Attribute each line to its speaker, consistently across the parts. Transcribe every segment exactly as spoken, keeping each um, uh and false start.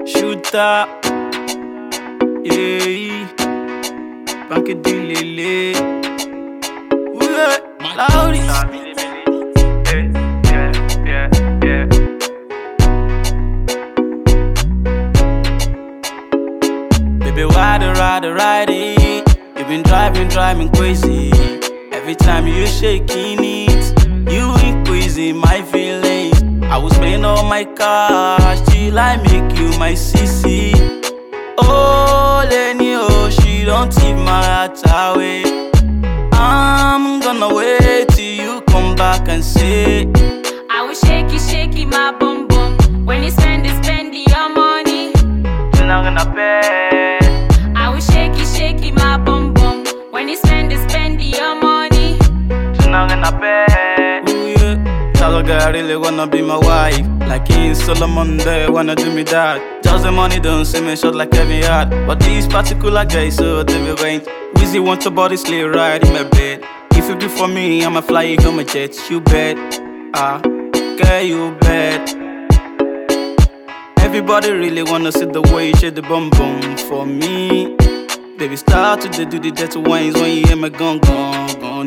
Speaker 1: Shooter, yeah, Banque Dilele, ouais, Lauri. Yeah, yeah, yeah. Baby, ride it, ride it, ride it. You've been driving, driving crazy. Every time you shaking it, you increasing my feelings. I will spend all my cash till I make you my sissy. Oh, Lenny, oh, she don't take my heart away. I'm gonna wait till you come back and say
Speaker 2: I will shake it, shake it, my bum bum. When you spend it, spend it, your money.
Speaker 1: You're not gonna pay.
Speaker 2: I will shake it, shake it, my bum bum. When you spend it, spend it, your money.
Speaker 1: You're not gonna pay. Ooh, yeah. Tell a girl really wanna be my wife. Like in Solomon, they wanna do me that. Just the money don't see me short like Kevin Hart. But this particular guy, so they will wait. Wizzy want your body slay right in my bed. If you do for me, I'ma fly you on my jet. You bet, ah, girl, you bet. Everybody really wanna see the way you shake the bum bum for me. Baby, start to do the dirty wines when you hear my gun gun gun.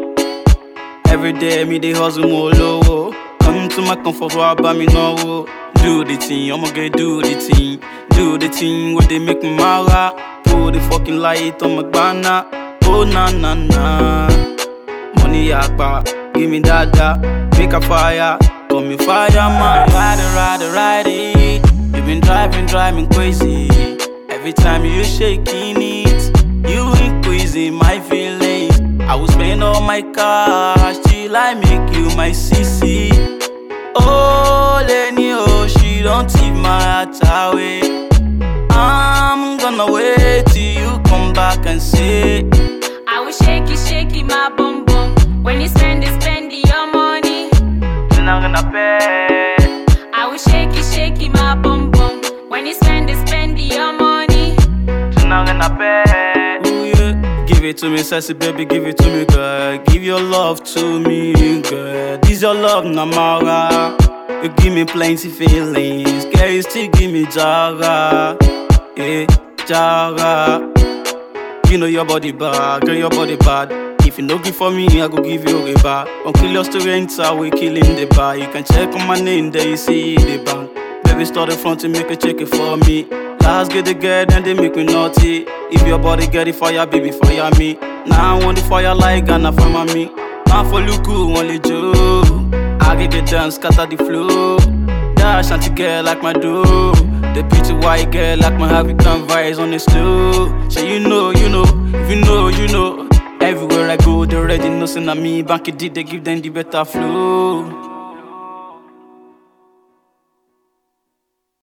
Speaker 1: Every day, me they hustle more low. Come to my comfort, while by me no. Do the thing, I'ma get do the thing. Do the thing where they make me mara. Put the fucking light on my banner. Oh na na na. Money yakba, give me that that. Make a fire, call me fireman. Ride it, ride it, ride it. You've been driving, driving crazy. Every time you shaking it, you increasing my feelings. I will spend all my cash till I make you my sissy. Oh, Lenny, oh, she don't take my heart away. I'm gonna wait till you come back and say
Speaker 2: I will shake it, shake it, my bum bum. When you spend it, spend it, your money.
Speaker 1: you're not gonna pay.
Speaker 2: I will shake it, shake it, my bum bum. When you spend it, spend it, your money.
Speaker 1: You're not gonna pay. Ooh, yeah. Give it to me, sassy baby, give it to me, girl. Give your love to me, girl. This your love, Namara. You give me plenty feelings, girl. You still give me Jara, yeah, Jara. You know your body bad, girl, your body bad. If you no give for me, I go give you a bar. Uncle your students are we killing the bar. You can check on my name, there you see the bank. Baby, start the front to make a check it for me. Last get the girl, then they make me naughty. If your body get the fire, baby, fire me. Now I want the fire like Ghana from me. Man for Luku, only Joe. I get the dance, scatter the flow. That shanty girl like my dough. The pretty white girl like my happy can vibes on the slow. So you know, you know, if you know, you know. Everywhere I go, they already know, say na me. Banque D, they give them the better flow.